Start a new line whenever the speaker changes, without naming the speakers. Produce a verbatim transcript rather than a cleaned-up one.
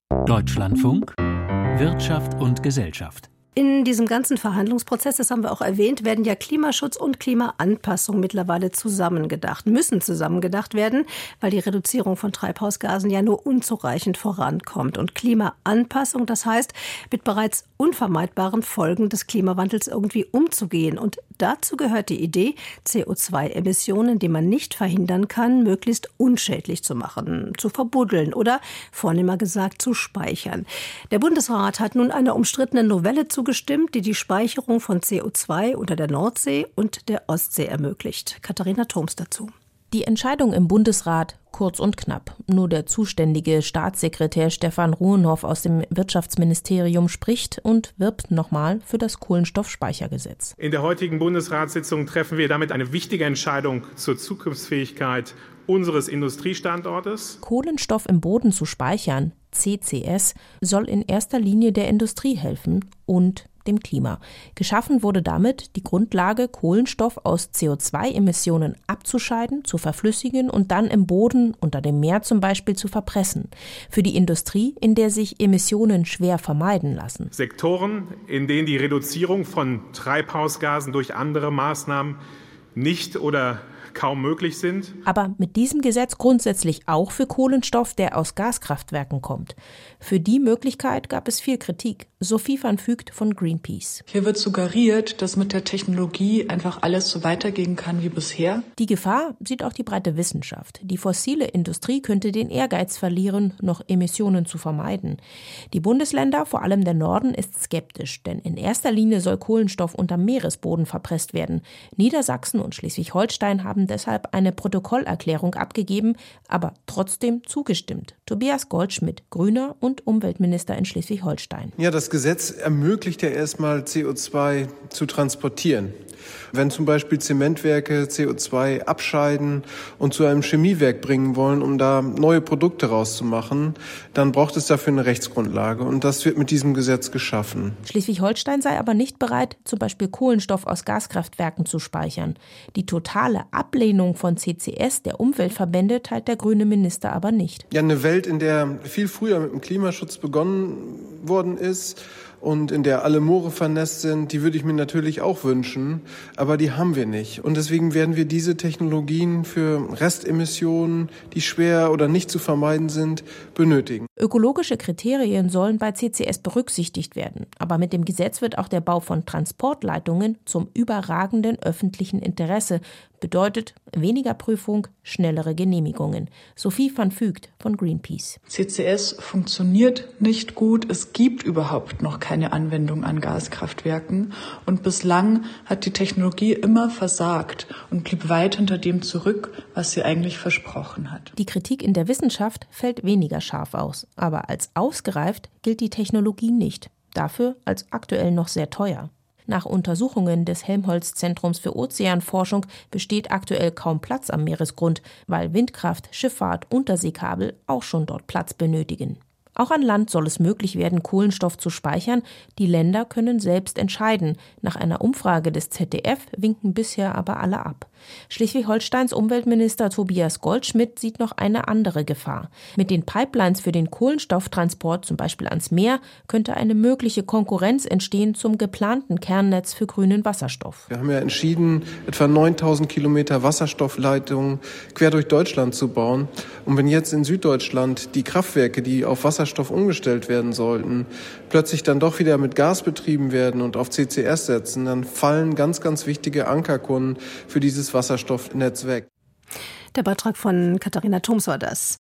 Deutschlandfunk, Wirtschaft und Gesellschaft.
In diesem ganzen Verhandlungsprozess, das haben wir auch erwähnt, werden ja Klimaschutz und Klimaanpassung mittlerweile zusammengedacht, müssen zusammengedacht werden, weil die Reduzierung von Treibhausgasen ja nur unzureichend vorankommt. Und Klimaanpassung, das heißt, mit bereits unvermeidbaren Folgen des Klimawandels irgendwie umzugehen. Und dazu gehört die Idee, C O zwei Emissionen, die man nicht verhindern kann, möglichst unschädlich zu machen, zu verbuddeln oder, vornehmer gesagt, zu speichern. Der Bundesrat hat nun einer umstrittenen Novelle zugestimmt, die die Speicherung von C O zwei unter der Nordsee und der Ostsee ermöglicht. Katharina Thoms dazu.
Die Entscheidung im Bundesrat kurz und knapp. Nur der zuständige Staatssekretär Stefan Ruhenhoff aus dem Wirtschaftsministerium spricht und wirbt nochmal für das Kohlenstoffspeichergesetz.
In der heutigen Bundesratssitzung treffen wir damit eine wichtige Entscheidung zur Zukunftsfähigkeit unseres Industriestandortes.
Kohlenstoff im Boden zu speichern, C C S, soll in erster Linie der Industrie helfen und dem Klima. Geschaffen wurde damit die Grundlage, Kohlenstoff aus C O zwei Emissionen abzuscheiden, zu verflüssigen und dann im Boden, unter dem Meer zum Beispiel, zu verpressen. Für die Industrie, in der sich Emissionen schwer vermeiden lassen.
Sektoren, in denen die Reduzierung von Treibhausgasen durch andere Maßnahmen nicht oder kaum möglich sind.
Aber mit diesem Gesetz grundsätzlich auch für Kohlenstoff, der aus Gaskraftwerken kommt. Für die Möglichkeit gab es viel Kritik. Sophie van Vugt von Greenpeace.
Hier wird suggeriert, dass mit der Technologie einfach alles so weitergehen kann wie bisher.
Die Gefahr sieht auch die breite Wissenschaft. Die fossile Industrie könnte den Ehrgeiz verlieren, noch Emissionen zu vermeiden. Die Bundesländer, vor allem der Norden, ist skeptisch, denn in erster Linie soll Kohlenstoff unterm Meeresboden verpresst werden. Niedersachsen und Schleswig-Holstein haben deshalb eine Protokollerklärung abgegeben, aber trotzdem zugestimmt. Tobias Goldschmidt, Grüner und Umweltminister in Schleswig-Holstein.
Ja, das Gesetz ermöglicht ja erstmal C O zwei zu transportieren. Wenn zum Beispiel Zementwerke C O zwei abscheiden und zu einem Chemiewerk bringen wollen, um da neue Produkte rauszumachen, dann braucht es dafür eine Rechtsgrundlage. Und das wird mit diesem Gesetz geschaffen.
Schleswig-Holstein sei aber nicht bereit, zum Beispiel Kohlenstoff aus Gaskraftwerken zu speichern. Die totale Ablehnung von C C S der Umweltverbände teilt der grüne Minister aber nicht.
Ja, eine Welt, in der viel früher mit dem Klimaschutz begonnen worden ist und in der alle Moore vernässt sind, die würde ich mir natürlich auch wünschen, aber die haben wir nicht. Und deswegen werden wir diese Technologien für Restemissionen, die schwer oder nicht zu vermeiden sind, benötigen.
Ökologische Kriterien sollen bei C C S berücksichtigt werden. Aber mit dem Gesetz wird auch der Bau von Transportleitungen zum überragenden öffentlichen Interesse. Bedeutet weniger Prüfung, schnellere Genehmigungen. Sophie van Vugt von Greenpeace.
C C S funktioniert nicht gut. Es gibt überhaupt noch keine Anwendung an Gaskraftwerken. Und bislang hat die Technologie immer versagt und blieb weit hinter dem zurück, was sie eigentlich versprochen hat.
Die Kritik in der Wissenschaft fällt weniger scharf aus. Aber als ausgereift gilt die Technologie nicht. Dafür als aktuell noch sehr teuer. Nach Untersuchungen des Helmholtz-Zentrums für Ozeanforschung besteht aktuell kaum Platz am Meeresgrund, weil Windkraft, Schifffahrt, Unterseekabel auch schon dort Platz benötigen. Auch an Land soll es möglich werden, Kohlenstoff zu speichern. Die Länder können selbst entscheiden. Nach einer Umfrage des Z D F winken bisher aber alle ab. Schleswig-Holsteins Umweltminister Tobias Goldschmidt sieht noch eine andere Gefahr. Mit den Pipelines für den Kohlenstofftransport, zum Beispiel ans Meer, könnte eine mögliche Konkurrenz entstehen zum geplanten Kernnetz für grünen Wasserstoff.
Wir haben ja entschieden, etwa neuntausend Kilometer Wasserstoffleitungen quer durch Deutschland zu bauen. Und wenn jetzt in Süddeutschland die Kraftwerke, die auf Wasserstoff umgestellt werden sollten, plötzlich dann doch wieder mit Gas betrieben werden und auf C C S setzen, dann fallen ganz, ganz wichtige Ankerkunden für dieses Wasserstoffnetz weg.
Der Beitrag von Katharina Thoms war das.